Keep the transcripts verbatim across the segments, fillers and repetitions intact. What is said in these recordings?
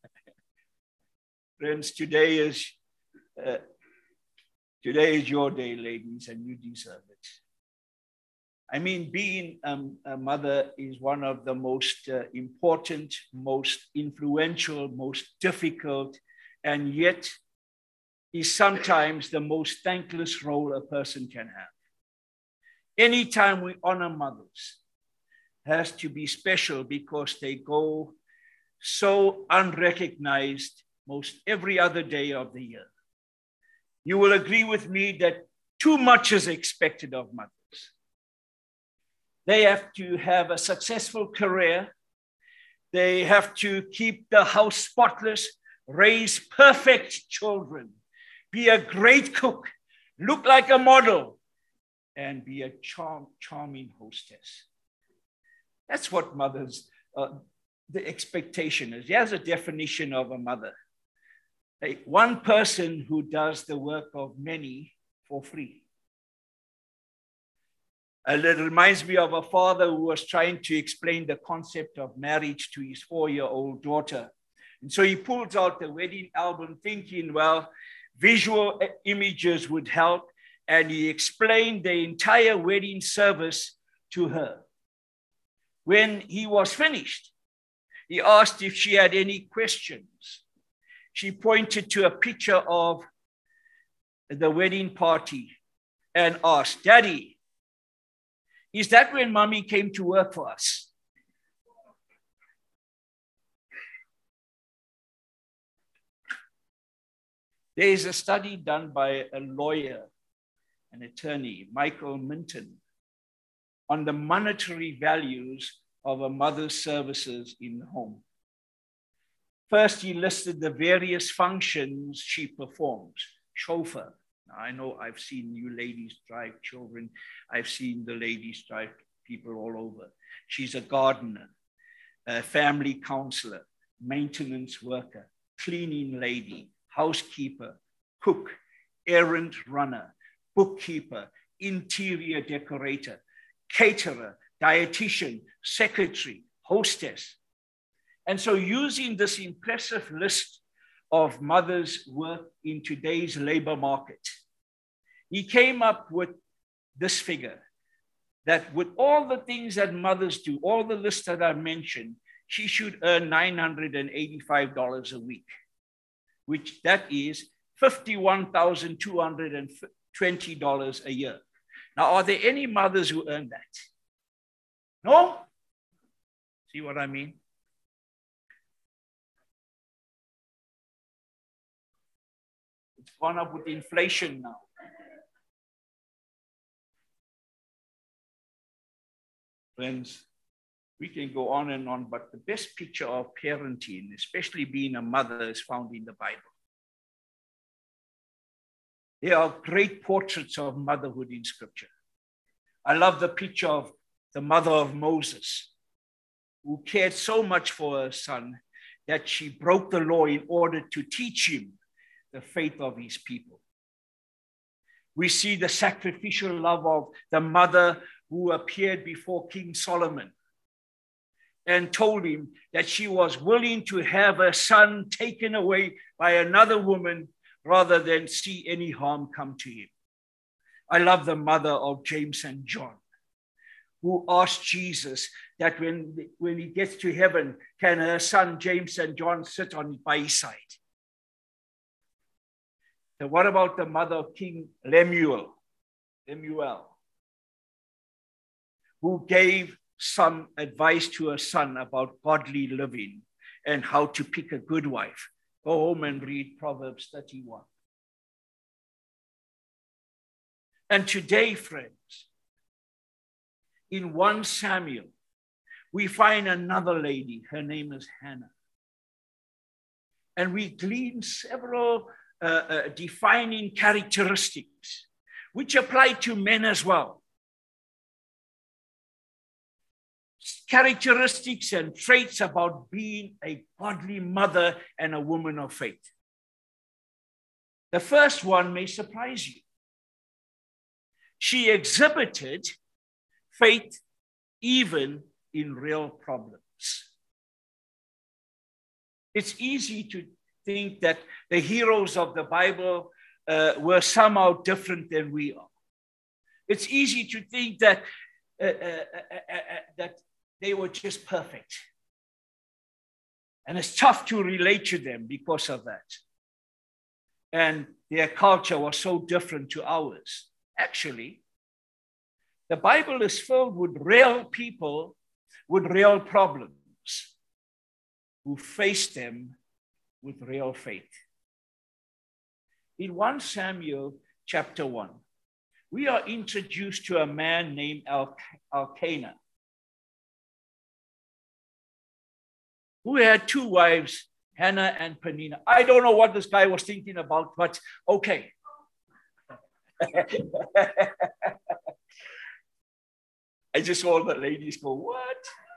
Friends, today is, uh, today is your day, ladies, and you deserve it. I mean, being um, a mother is one of the most uh, important, most influential, most difficult, and yet is sometimes the most thankless role a person can have. Anytime we honor mothers has to be special because they go so unrecognized most every other day of the year. You will agree with me that too much is expected of mothers. They have to have a successful career. They have to keep the house spotless, raise perfect children, be a great cook, look like a model, and be a charm, charming hostess. That's what mothers, uh, the expectation is. Here's a definition of a mother. Like one person who does the work of many for free. And it reminds me of a father who was trying to explain the concept of marriage to his four-year-old daughter. And so he pulls out the wedding album thinking, well, visual images would help. And he explained the entire wedding service to her. When he was finished, he asked if she had any questions. She pointed to a picture of the wedding party and asked, Daddy, is that when Mommy came to work for us? There is a study done by a lawyer, an attorney, Michael Minton, on the monetary values of a mother's services in the home. First, he listed the various functions she performs. Chauffeur. Now, I know I've seen you ladies drive children. I've seen the ladies drive people all over. She's a gardener, a family counselor, maintenance worker, cleaning lady, housekeeper, cook, errand runner, bookkeeper, interior decorator, caterer, dietitian, secretary, hostess. And so using this impressive list of mothers' work in today's labor market, he came up with this figure that with all the things that mothers do, all the lists that I mentioned, she should earn nine hundred eighty-five dollars a week, which that is fifty-one thousand two hundred twenty dollars a year. Now, are there any mothers who earn that? No? See what I mean? It's gone up with inflation now. Friends, we can go on and on, but the best picture of parenting, especially being a mother, is found in the Bible. There are great portraits of motherhood in Scripture. I love the picture of the mother of Moses, who cared so much for her son that she broke the law in order to teach him the faith of his people. We see the sacrificial love of the mother who appeared before King Solomon and told him that she was willing to have her son taken away by another woman rather than see any harm come to him. I love the mother of James and John, who asked Jesus that when, when he gets to heaven, can her son James and John sit on by his side? So what about the mother of King Lemuel, Lemuel, who gave some advice to her son about godly living and how to pick a good wife? Go home and read Proverbs thirty-one. And today, friends, in First Samuel, we find another lady. Her name is Hannah. And we glean several uh, uh, defining characteristics, which apply to men as well. Characteristics and traits about being a godly mother and a woman of faith. The first one may surprise you. She exhibited faith even in real problems. It's easy to think that the heroes of the Bible uh, were somehow different than we are. It's easy to think that, uh, uh, uh, uh, that they were just perfect. And it's tough to relate to them because of that. And their culture was so different to ours. Actually, the Bible is filled with real people with real problems who face them with real faith. In First Samuel chapter one, we are introduced to a man named El- Elkanah, who had two wives, Hannah and Peninnah. I don't know what this guy was thinking about, but okay. I just saw the ladies go, what?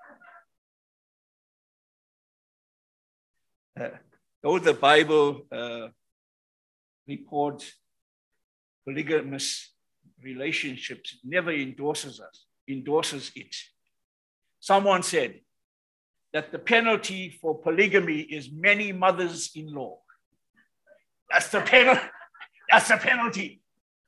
Uh, though the Bible uh, reports polygamous relationships, it never endorses us, endorses it. Someone said that the penalty for polygamy is many mothers-in-law. That's the penalty. That's the penalty.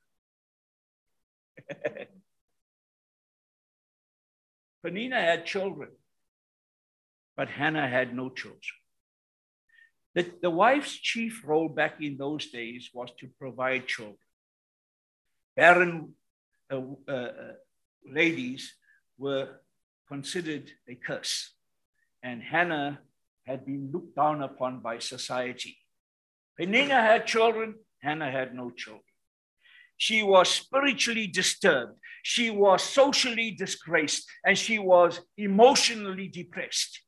Peninnah had children, but Hannah had no children. The, the wife's chief role back in those days was to provide children. Barren uh, uh, ladies were considered a curse, and Hannah had been looked down upon by society. Peninnah had children, Hannah had no children. She was spiritually disturbed, she was socially disgraced, and she was emotionally depressed.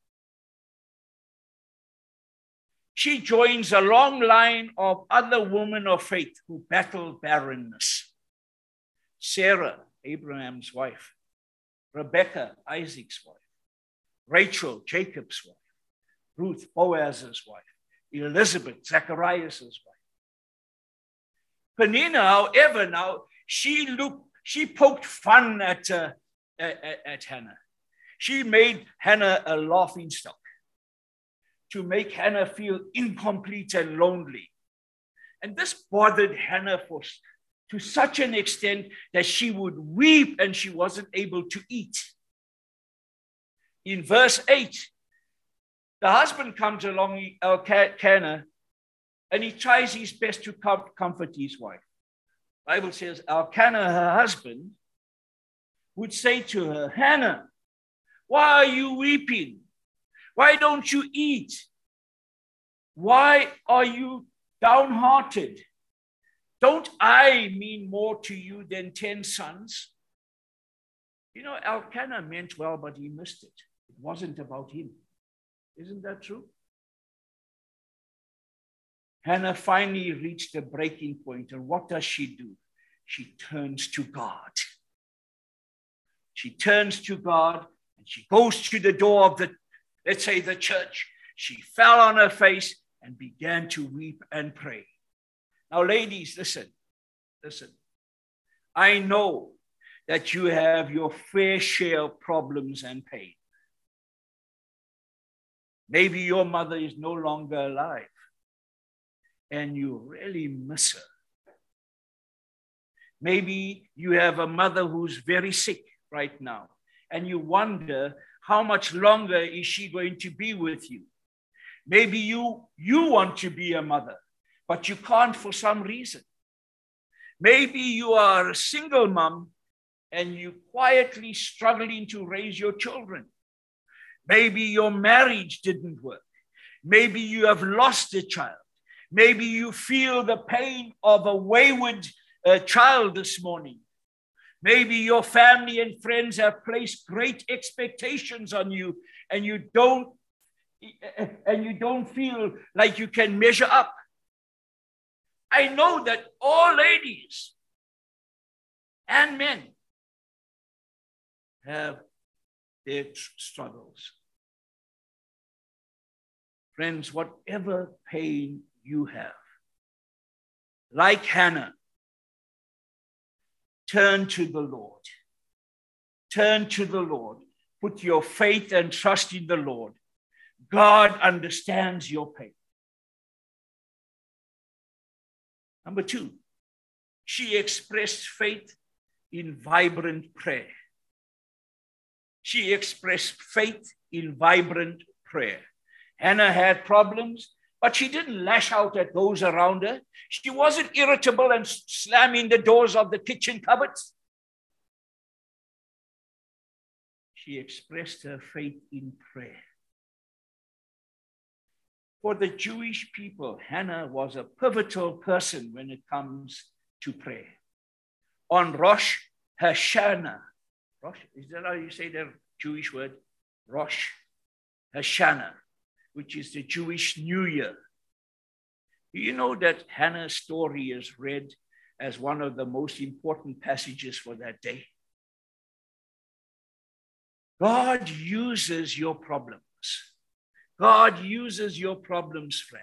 She joins a long line of other women of faith who battled barrenness. Sarah, Abraham's wife, Rebecca, Isaac's wife, Rachel, Jacob's wife, Ruth, Boaz's wife, Elizabeth, Zacharias' wife. Peninnah, however, now, she looked, she poked fun at, uh, at, at Hannah. She made Hannah a laughing stock to make Hannah feel incomplete and lonely. And this bothered Hannah for, to such an extent that she would weep and she wasn't able to eat. In verse eight, the husband comes along, Elkanah, and he tries his best to comfort his wife. The Bible says Elkanah, her husband, would say to her, Hannah, why are you weeping? Why don't you eat? Why are you downhearted? Don't I mean more to you than ten sons? You know, Elkanah meant well, but he missed it. It wasn't about him. Isn't that true? Hannah finally reached the breaking point, and what does she do? She turns to God. She turns to God, and she goes to the door of the, let's say, the church. She fell on her face and began to weep and pray. Now, ladies, listen, listen. I know that you have your fair share of problems and pain. Maybe your mother is no longer alive, and you really miss her. Maybe you have a mother who's very sick right now, and you wonder how much longer is she going to be with you. Maybe you, you want to be a mother, but you can't for some reason. Maybe you are a single mom and you're quietly struggling to raise your children. Maybe your marriage didn't work. Maybe you have lost a child. Maybe you feel the pain of a wayward uh, child this morning. Maybe your family and friends have placed great expectations on you, and you don't, and you don't feel like you can measure up. I know that all ladies and men have their struggles. Friends, whatever pain you have, like Hannah, turn to the Lord. Turn to the Lord. Put your faith and trust in the Lord. God understands your pain. Number two, she expressed faith in vibrant prayer. She expressed faith in vibrant prayer. Hannah had problems, but she didn't lash out at those around her. She wasn't irritable and slamming the doors of the kitchen cupboards. She expressed her faith in prayer. For the Jewish people, Hannah was a pivotal person when it comes to prayer. On Rosh Hashanah, Rosh, is that how you say the Jewish word? Rosh Hashanah, which is the Jewish New Year. Do you know that Hannah's story is read as one of the most important passages for that day? God uses your problems. God uses your problems, friends,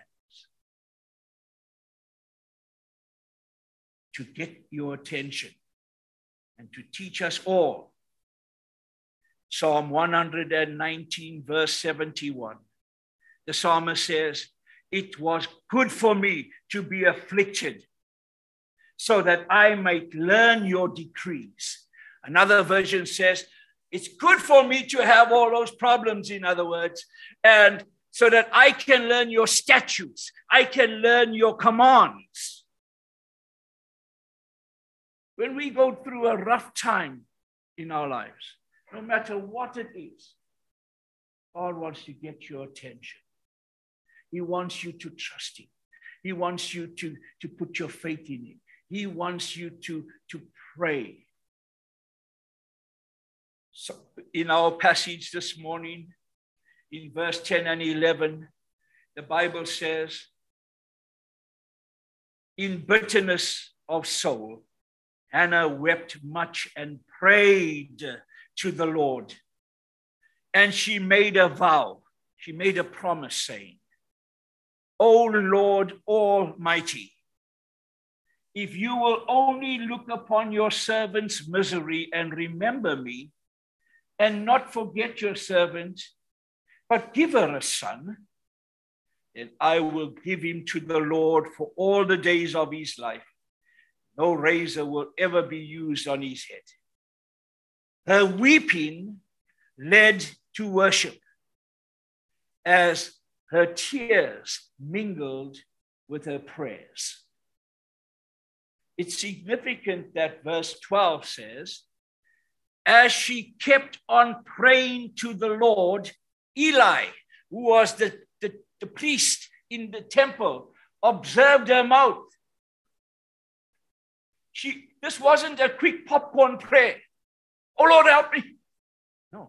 to get your attention and to teach us all. Psalm one nineteen, verse seventy-one. The psalmist says, "It was good for me to be afflicted so that I might learn your decrees." Another version says, "It's good for me to have all those problems," in other words, and so that I can learn your statutes. I can learn your commands. When we go through a rough time in our lives, no matter what it is, God wants to get your attention. He wants you to trust him. He wants you to, to put your faith in him. He wants you to, to pray. So in our passage this morning, in verse ten and eleven, the Bible says, "In bitterness of soul, Hannah wept much and prayed to the Lord. And she made a vow, she made a promise saying, 'O Lord Almighty, if you will only look upon your servant's misery and remember me, and not forget your servant, but give her a son, then I will give him to the Lord for all the days of his life. No razor will ever be used on his head.' Her weeping led to worship as her tears mingled with her prayers. It's significant that verse twelve says, as she kept on praying to the Lord, Eli, who was the, the, the priest in the temple, observed her mouth. She, this wasn't a quick popcorn prayer. "Oh Lord, help me." No.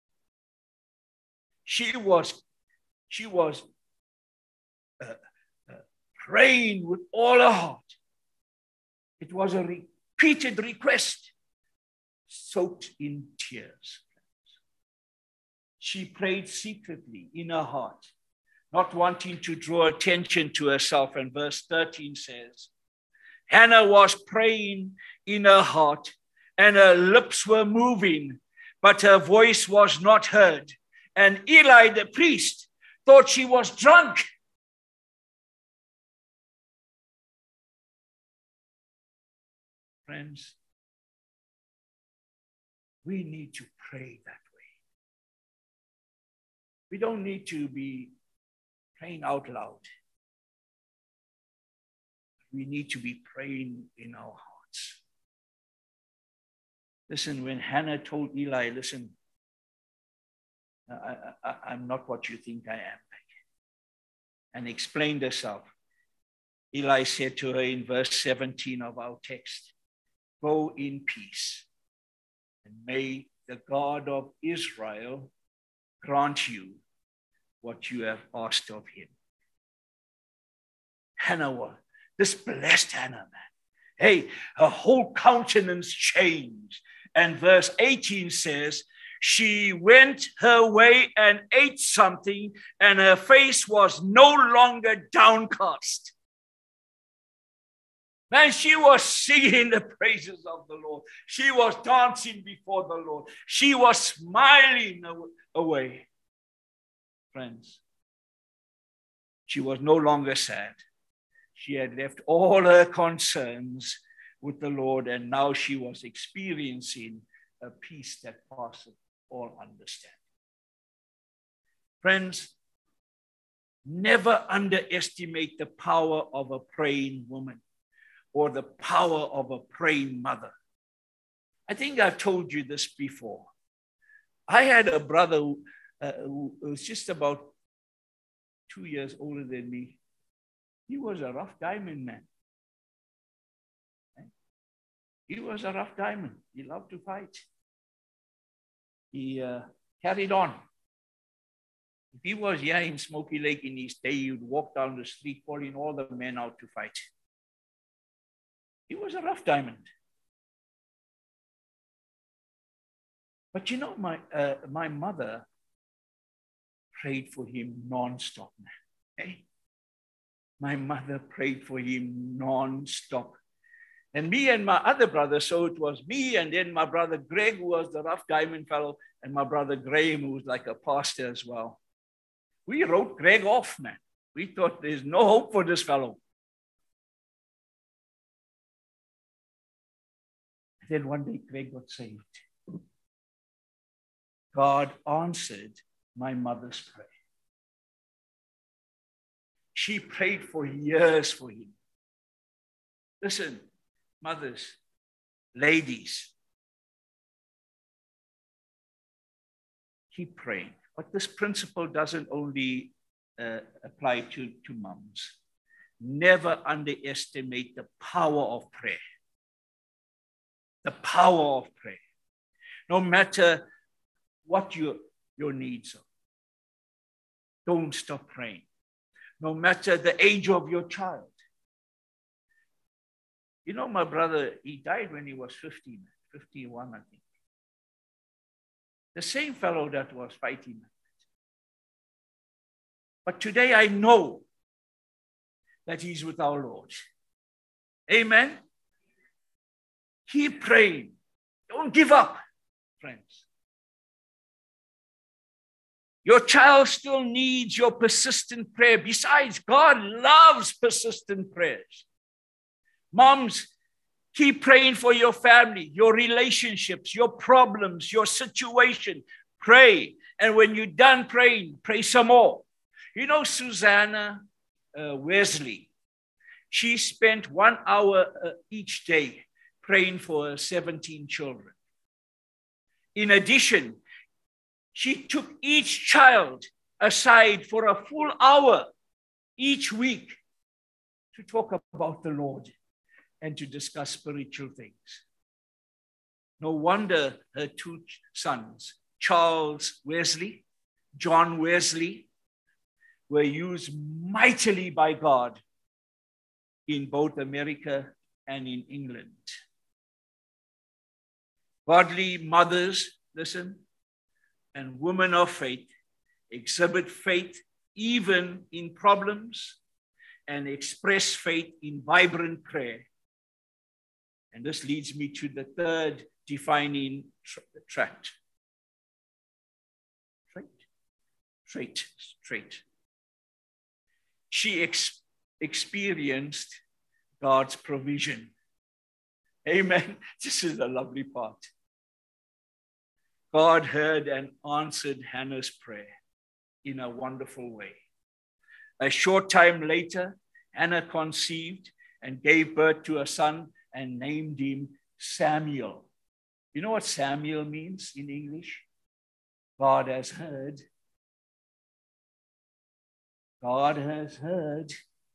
She was, she was uh, uh, praying with all her heart. It was a repeated request, soaked in tears. She prayed secretly in her heart, not wanting to draw attention to herself. And verse thirteen says, Hannah was praying in her heart, and her lips were moving, but her voice was not heard. And Eli, the priest, thought she was drunk. Friends, we need to pray that way. We don't need to be praying out loud. We need to be praying in our hearts. Listen, when Hannah told Eli, listen, I, I, I'm not what you think I am, and explained herself, Eli said to her in verse seventeen of our text, go in peace, and may the God of Israel grant you what you have asked of him. Hannah was, this blessed Hannah, man. Hey, her whole countenance changed. And verse eighteen says, she went her way and ate something, and her face was no longer downcast. Man, she was singing the praises of the Lord. She was dancing before the Lord. She was smiling away. friends. She was no longer sad. She had left all her concerns with the Lord, and now she was experiencing a peace that passeth all understanding. Friends, never underestimate the power of a praying woman or the power of a praying mother. I think I've told you this before. I had a brother who, uh, who was just about two years older than me. He was a rough diamond man. He was a rough diamond. He loved to fight. He uh, carried on. If he was here in Smoky Lake in his day, he would walk down the street calling all the men out to fight. He was a rough diamond. But you know, my, uh, my mother prayed for him non-stop, man. Okay? My mother prayed for him non-stop. And me and my other brother, so it was me and then my brother Greg, who was the rough diamond fellow, and my brother Graham, who was like a pastor as well. We wrote Greg off, man. We thought there's no hope for this fellow. And then one day Greg got saved. God answered my mother's prayer. She prayed for years for him. Listen, mothers, ladies, keep praying. But this principle doesn't only uh, apply to, to moms. Never underestimate the power of prayer. The power of prayer. No matter what your, your needs are, don't stop praying. No matter the age of your child. You know, my brother, he died when he was fifteen, fifty-one, I think. The same fellow that was fighting. But today I know that he's with our Lord. Amen. Keep praying. Don't give up, friends. Your child still needs your persistent prayer. Besides, God loves persistent prayers. Moms, keep praying for your family, your relationships, your problems, your situation. Pray. And when you're done praying, pray some more. You know, Susanna uh, Wesley, she spent one hour uh, each day praying for her seventeen children. In addition, she took each child aside for a full hour each week to talk about the Lord and to discuss spiritual things. No wonder her two sons, Charles Wesley, John Wesley, were used mightily by God in both America and in England. Godly mothers, listen, and women of faith exhibit faith even in problems and express faith in vibrant prayer. And this leads me to the third defining trait. Trait? Trait. Trait. She ex- experienced God's provision. Amen. This is the lovely part. God heard and answered Hannah's prayer in a wonderful way. A short time later, Hannah conceived and gave birth to a son and named him Samuel. You know what Samuel means in English? God has heard. God has heard.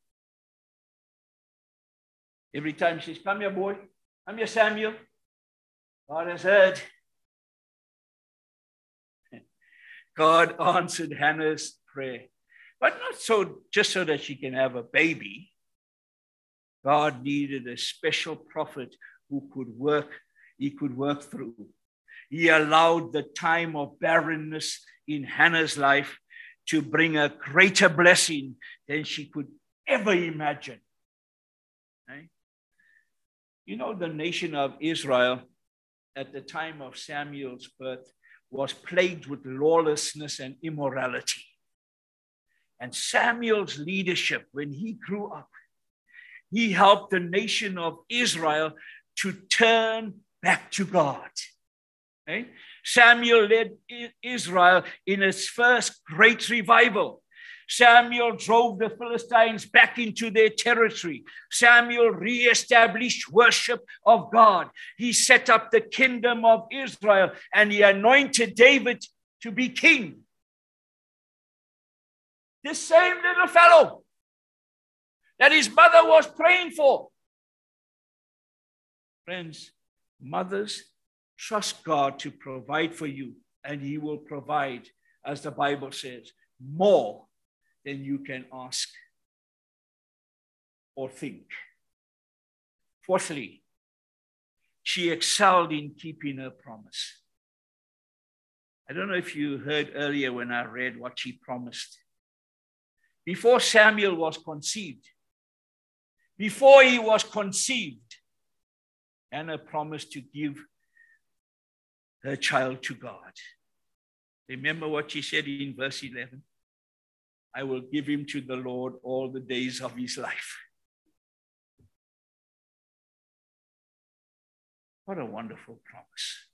Every time she says, come here, boy. Come here, Samuel. God has heard. God answered Hannah's prayer. But not so just so that she can have a baby. God needed a special prophet who could work, he could work through. He allowed the time of barrenness in Hannah's life to bring a greater blessing than she could ever imagine. Right? You know, the nation of Israel at the time of Samuel's birth was plagued with lawlessness and immorality. And Samuel's leadership, when he grew up, he helped the nation of Israel to turn back to God. Okay? Samuel led Israel in its first great revival. Samuel drove the Philistines back into their territory. Samuel reestablished worship of God. He set up the kingdom of Israel, and he anointed David to be king. This same little fellow that his mother was praying for. Friends, mothers, trust God to provide for you, and he will provide, as the Bible says, more than you can ask or think. Fourthly, she excelled in keeping her promise. I don't know if you heard earlier when I read what she promised. Before Samuel was conceived, before he was conceived, Hannah promised to give her child to God. Remember what she said in verse eleven? I will give him to the Lord all the days of his life. What a wonderful promise.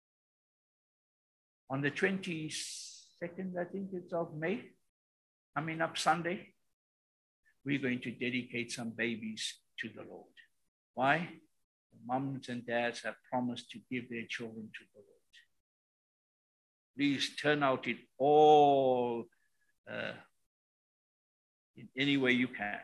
On the twenty-second, I think it's of May, coming up Sunday, we're going to dedicate some babies to the Lord. Why? The moms and dads have promised to give their children to the Lord. Please turn out in all, uh, in any way you can.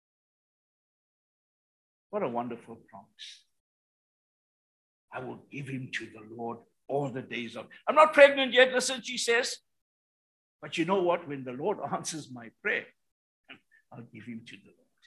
What a wonderful promise. I will give him to the Lord all the days of. I'm not pregnant yet, listen, she says. But you know what? When the Lord answers my prayer, I'll give him to the Lord.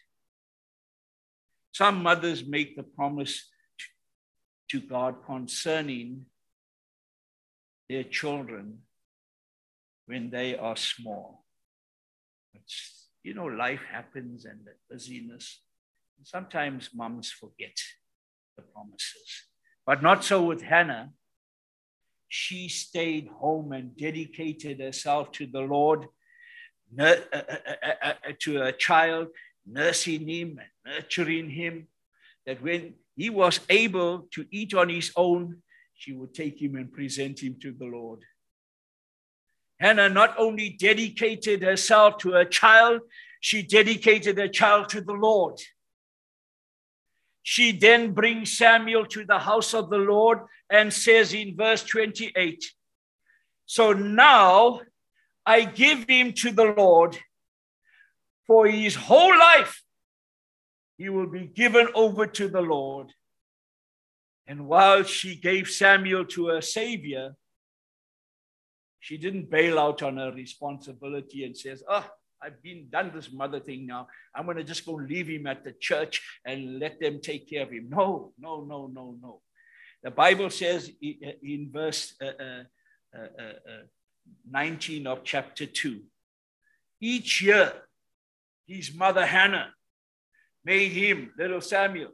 Some mothers make the promise to God concerning their children when they are small. It's, you know, life happens and the busyness. And sometimes moms forget the promises. But not so with Hannah. She stayed home and dedicated herself to the Lord, uh, uh, uh, uh, to her child, nursing him and nurturing him, that when he was able to eat on his own, she would take him and present him to the Lord. Hannah not only dedicated herself to her child, she dedicated her child to the Lord. She then brings Samuel to the house of the Lord and says in verse twenty-eight, so now I give him to the Lord, for his whole life he will be given over to the Lord. And while she gave Samuel to her Savior, she didn't bail out on her responsibility and says, oh, I've been done this mother thing now. I'm going to just go leave him at the church and let them take care of him. No, no, no, no, no. The Bible says in verse uh, uh, uh, uh, nineteen of chapter two, each year his mother Hannah made him, little Samuel,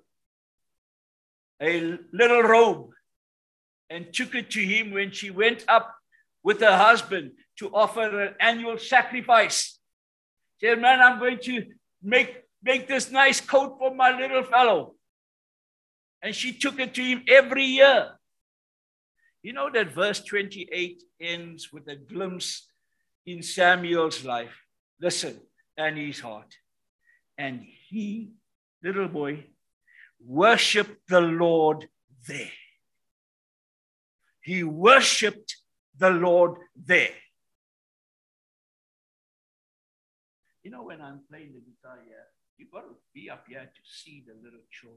a little robe and took it to him when she went up with her husband to offer an annual sacrifice. She said, man, I'm going to make, make this nice coat for my little fellow. And she took it to him every year. You know that verse twenty-eight ends with a glimpse in Samuel's life. Listen, and his heart. And he, little boy, worshiped the Lord there. He worshiped the Lord there. You know, when I'm playing the guitar here, you've got to be up here to see the little children,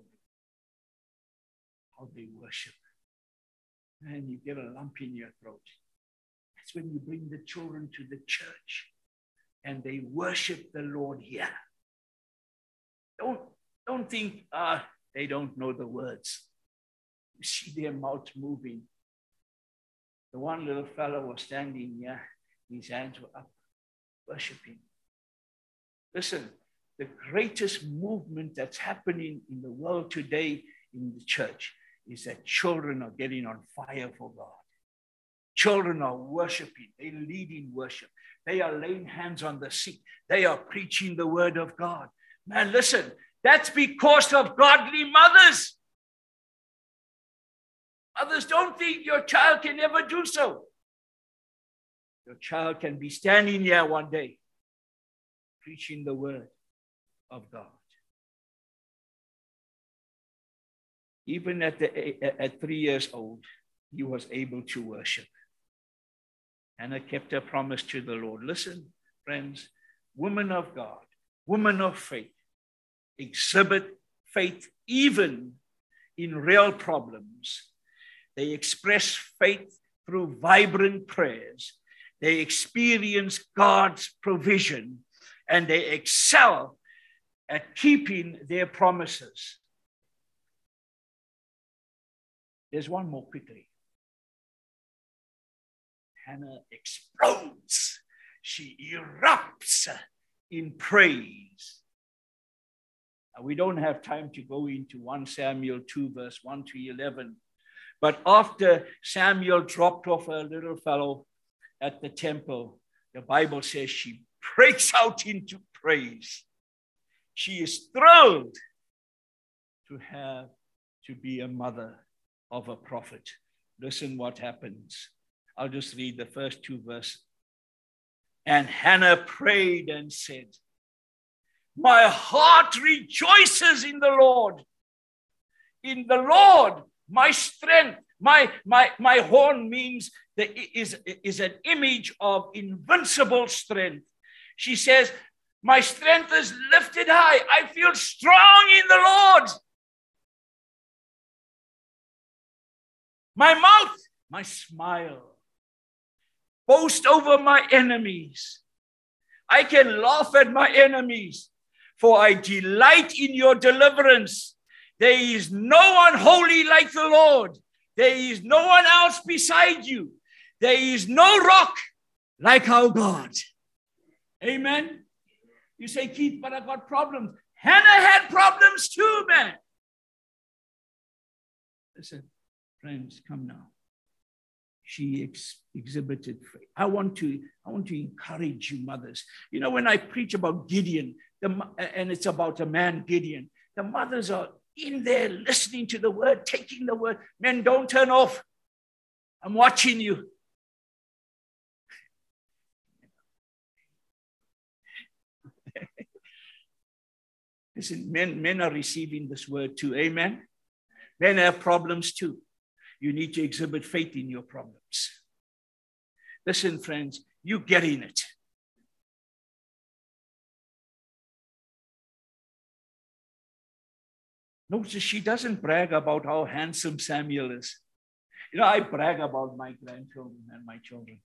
how they worship. And you get a lump in your throat. That's when you bring the children to the church and they worship the Lord here. Don't, don't think, ah, uh, they don't know the words. You see their mouths moving. The one little fellow was standing here, his hands were up, worshiping. Listen, the greatest movement that's happening in the world today in the church is that children are getting on fire for God. Children are worshiping. They lead in worship. They are laying hands on the sick. They are preaching the word of God. Man, listen, that's because of godly mothers. Mothers, don't think your child can ever do so. Your child can be standing here one day preaching the word of God. Even at, the, at three years old, he was able to worship. Hannah kept her promise to the Lord. Listen, friends, women of God, women of faith, exhibit faith even in real problems. They express faith through vibrant prayers. They experience God's provision, and they excel at keeping their promises. There's one more quickly. Hannah explodes. She erupts in praise. Now, we don't have time to go into First Samuel two, verse one to eleven. But after Samuel dropped off a little fellow at the temple, the Bible says she breaks out into praise. She is thrilled to have to be a mother of a prophet. Listen what happens. I'll just read the first two verses. And Hannah prayed and said, my heart rejoices in the Lord. In the Lord, my strength, my, my, my horn means that is, is an image of invincible strength. She says, my strength is lifted high. I feel strong in the Lord. My mouth, my smile, boast over my enemies. I can laugh at my enemies, for I delight in your deliverance. There is no one holy like the Lord. There is no one else beside you. There is no rock like our God. Amen. You say, Keith, but I got problems. Hannah had problems too, man. Listen, friends, come now. She ex- exhibited faith. I want to, I want to encourage you, mothers. You know, when I preach about Gideon, the, and it's about a man, Gideon, the mothers are in there listening to the word, taking the word. Men, don't turn off. I'm watching you. Listen, men, men are receiving this word too. Amen. Men have problems too. You need to exhibit faith in your problems. Listen, friends, you get in it. Notice she doesn't brag about how handsome Samuel is. You know, I brag about my grandchildren and my children.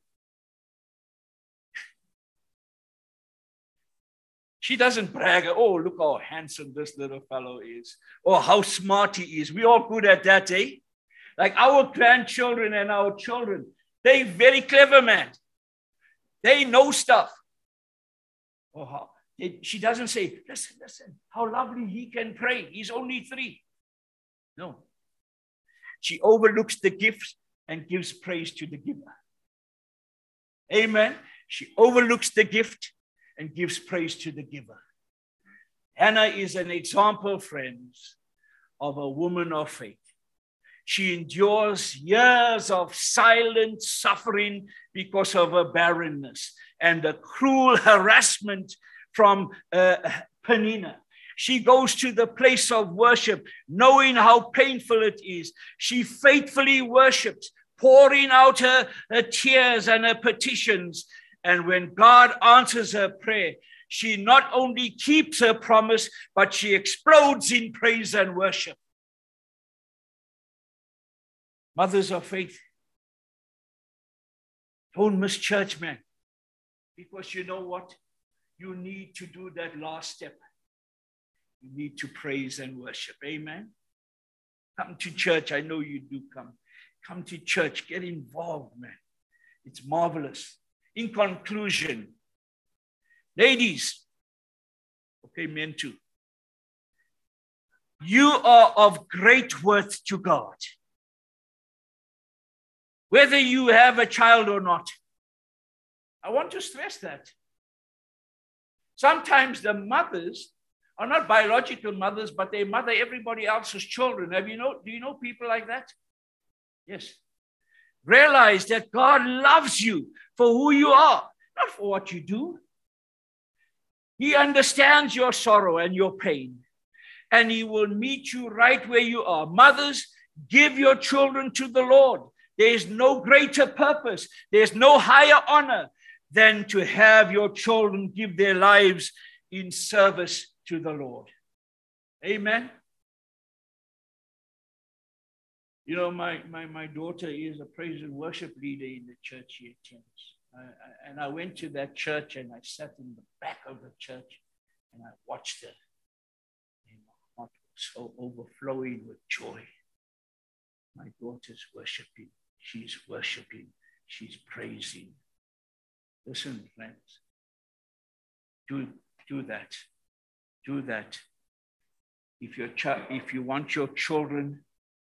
She doesn't brag, oh, look how handsome this little fellow is, or how smart he is. We're all good at that, eh? Like our grandchildren and our children, they're very clever, man. They know stuff. Oh, how, it, she doesn't say, listen, listen, how lovely he can pray. He's only three. No. She overlooks the gifts and gives praise to the giver. Amen. She overlooks the gift and gives praise to the giver. Hannah is an example, friends, of a woman of faith. She endures years of silent suffering because of her barrenness and the cruel harassment from uh, Peninnah. She goes to the place of worship, knowing how painful it is. She faithfully worships, pouring out her, her tears and her petitions. And when God answers her prayer, she not only keeps her promise, but she explodes in praise and worship. Mothers of faith, don't miss church, man. Because you know what? You need to do that last step. You need to praise and worship. Amen. Come to church. I know you do come. Come to church. Get involved, man. It's marvelous. In conclusion, ladies, okay, men too, you are of great worth to God. Whether you have a child or not, I want to stress that. Sometimes the mothers are not biological mothers, but they mother everybody else's children. Have you know, do you know people like that? Yes. Realize that God loves you for who you are, not for what you do. He understands your sorrow and your pain, and he will meet you right where you are. Mothers, give your children to the Lord. There is no greater purpose. There's no higher honor than to have your children give their lives in service to the Lord. Amen. You know, my, my, my daughter is a praise and worship leader in the church she attends. I, I, and I went to that church and I sat in the back of the church and I watched her. And my heart was so overflowing with joy. My daughter's worshiping. She's worshiping. She's praising. Listen, friends. Do, do that. Do that. If, your ch- if you want your children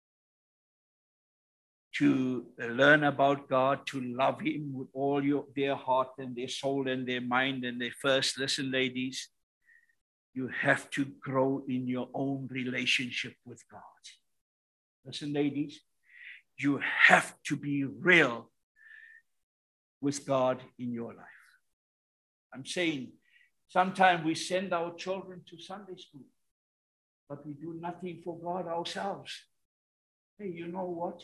to learn about God, to love him with all your, their heart and their soul and their mind and their first, listen, ladies, you have to grow in your own relationship with God. Listen, ladies, you have to be real with God in your life. I'm saying sometimes we send our children to Sunday school, but we do nothing for God ourselves. Hey, you know what?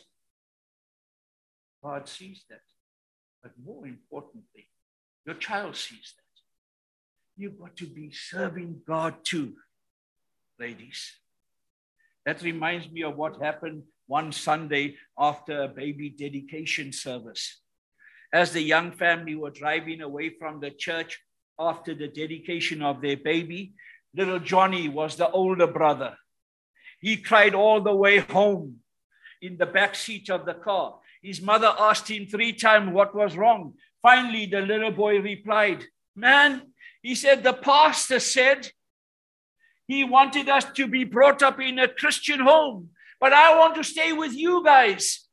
God sees that. But more importantly, your child sees that. You've got to be serving God too, ladies. That reminds me of what happened one Sunday after a baby dedication service. As the young family were driving away from the church after the dedication of their baby, little Johnny was the older brother. He cried all the way home in the back seat of the car. His mother asked him three times what was wrong. Finally, the little boy replied, "Man," he said, "the pastor said he wanted us to be brought up in a Christian home, but I want to stay with you guys."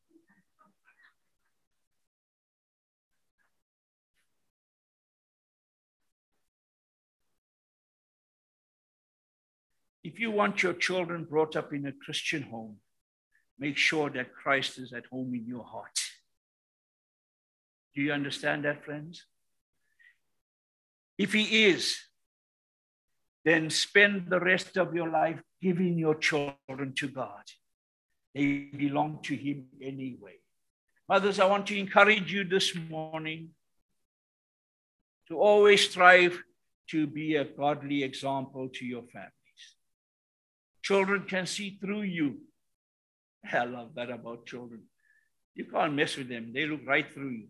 If you want your children brought up in a Christian home, make sure that Christ is at home in your heart. Do you understand that, friends? If he is, then spend the rest of your life giving your children to God. They belong to him anyway. Mothers, I want to encourage you this morning to always strive to be a godly example to your families. Children can see through you. I love that about children. You can't mess with them. They look right through you.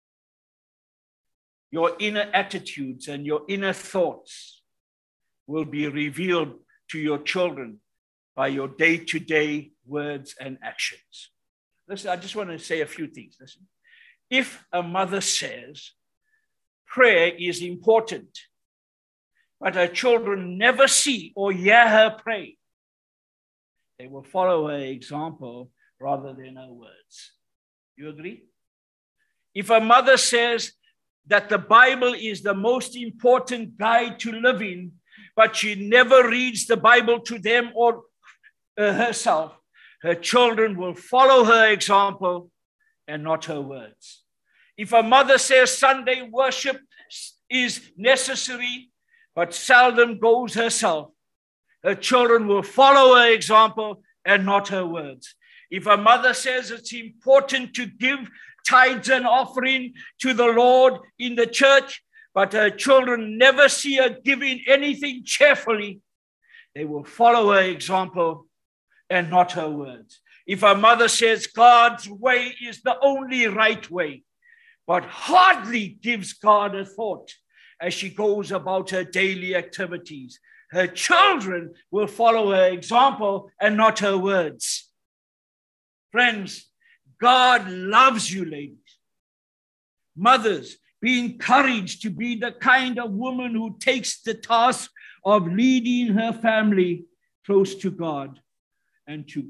Your inner attitudes and your inner thoughts will be revealed to your children by your day-to-day words and actions. Listen, I just want to say a few things. Listen. If a mother says prayer is important, but her children never see or hear her pray, they will follow her example rather than her words. You agree? If a mother says that the Bible is the most important guide to living, but she never reads the Bible to them or uh, herself, her children will follow her example and not her words. If a mother says Sunday worship is necessary, but seldom goes herself, her children will follow her example and not her words. If a mother says it's important to give tithes and offering to the Lord in the church, but her children never see her giving anything cheerfully, they will follow her example and not her words. If a mother says God's way is the only right way, but hardly gives God a thought as she goes about her daily activities, her children will follow her example and not her words. Friends, God loves you, ladies. Mothers, be encouraged to be the kind of woman who takes the task of leading her family close to God and to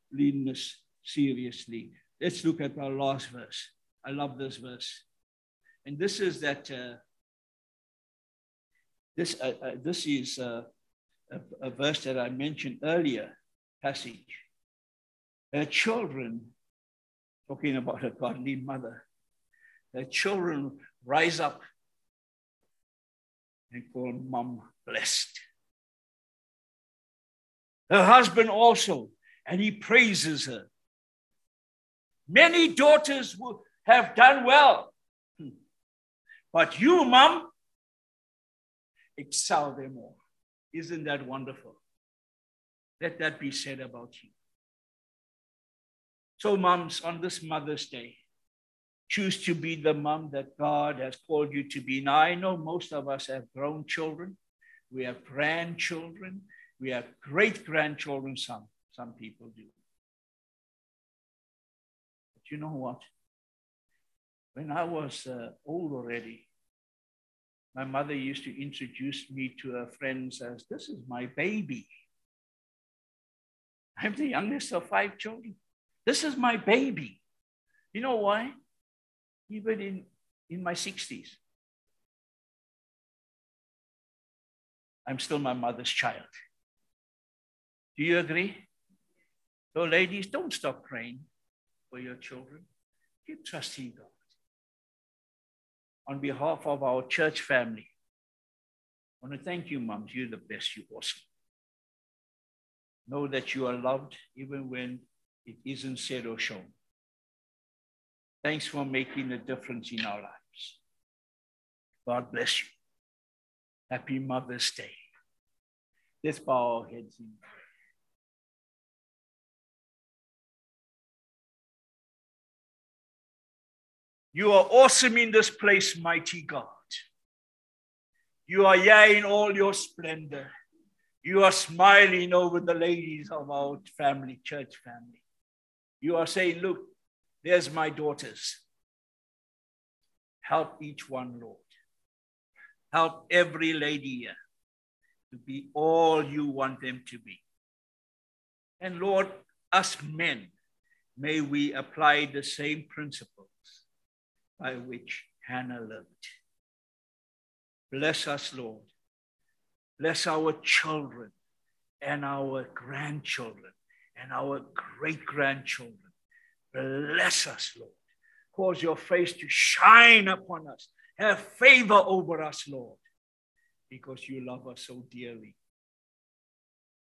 godliness seriously. Let's look at our last verse. I love this verse. And this is that, uh, this, uh, uh, this is uh, a, a verse that I mentioned earlier, passage. Her children, talking about a godly mother, her children rise up and call mom blessed. Her husband also, and he praises her. Many daughters will have done well, but you, mom, excel them all. Isn't that wonderful? Let that be said about you. So moms, on this Mother's Day, choose to be the mom that God has called you to be. Now, I know most of us have grown children. We have grandchildren. We have great-grandchildren, some. Some people do. But you know what? When I was uh, old already, my mother used to introduce me to her friends as, this is my baby. I'm the youngest of five children. This is my baby. You know why? Even in, in my sixties, I'm still my mother's child. Do you agree? So ladies, don't stop praying for your children. Keep trusting God. On behalf of our church family, I want to thank you, moms. You're the best. You're awesome. Know that you are loved even when it isn't said or shown. Thanks for making a difference in our lives. God bless you. Happy Mother's Day. Let's bow our heads in prayer. You are awesome in this place, mighty God. You are here in all your splendor. You are smiling over the ladies of our family, church family. You are saying, look, there's my daughters. Help each one, Lord. Help every lady here to be all you want them to be. And Lord, us men, may we apply the same principles by which Hannah lived. Bless us, Lord. Bless our children and our grandchildren and our great-grandchildren. Bless us, Lord. Cause your face to shine upon us. Have favor over us, Lord, because you love us so dearly.